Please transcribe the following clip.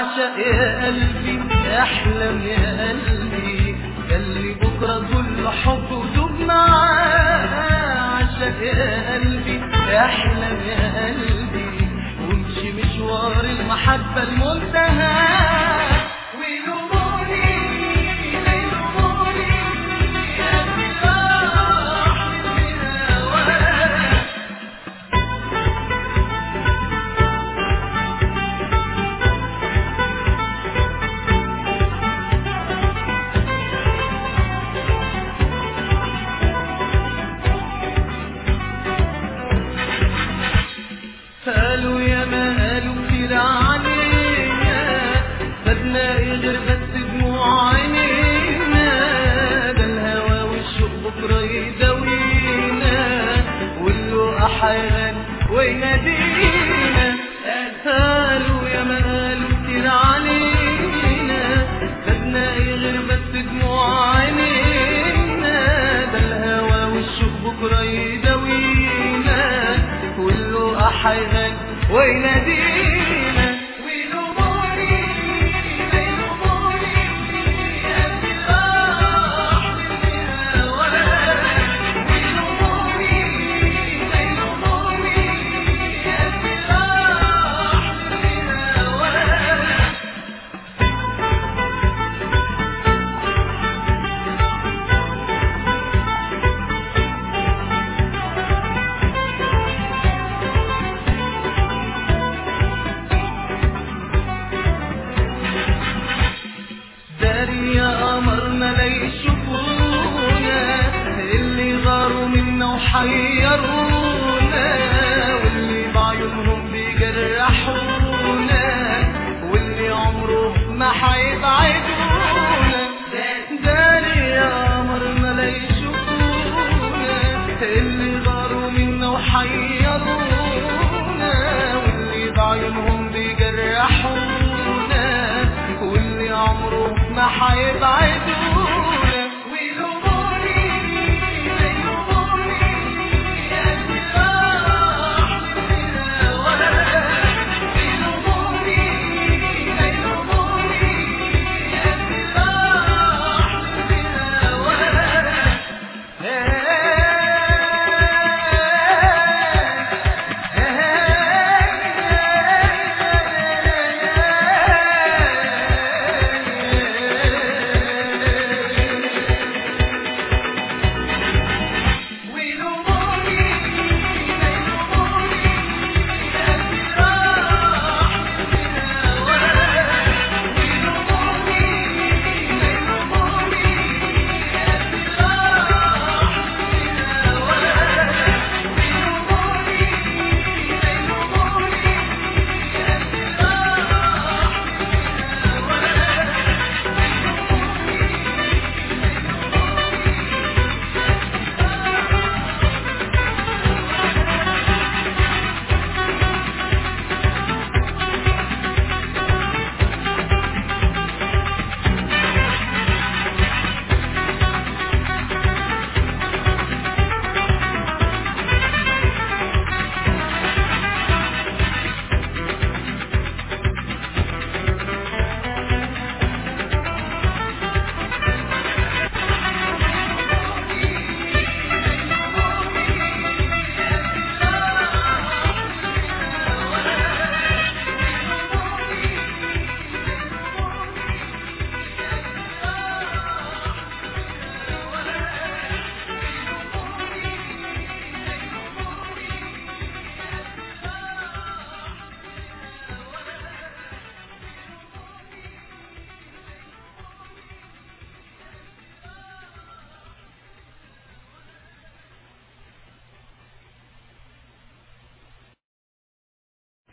اعشق يا قلبي، احلم يا قلبي، ياللي بكره كل حب ودوب معاه. اعشق يا قلبي، احلم يا قلبي، وامشي مشوار المحبه المنتهى. قالوا يا ما قالوا كتير علينا، بدنا ايه غير بس دموع عينينا. ده الهوى والشوق بكره يداوينا، واللقا حيغني وينادينا. قالوا يا ما قالوا كتير علينا، بدنا ايه غير بس دموع عينينا. ده الهوى والشوق بكره يداوينا، واللقا حيغني وينادينا. ويلوموني ويلوموني قلبي راح من هواك. ويلوموني ويلوموني قلبي راح من هواك. يا قمرنا لا يشوفونا، اللي غاروا منا وحيرونا، واللي بعيونهم بيجرحونا، واللي عمره ما حيبعدونا. داري يا قمرنا لا يشوفونا، اللي غاروا منا وحيرونا، واللي بعيونهم بيجرحونا، واللي عمره ما حيبعد.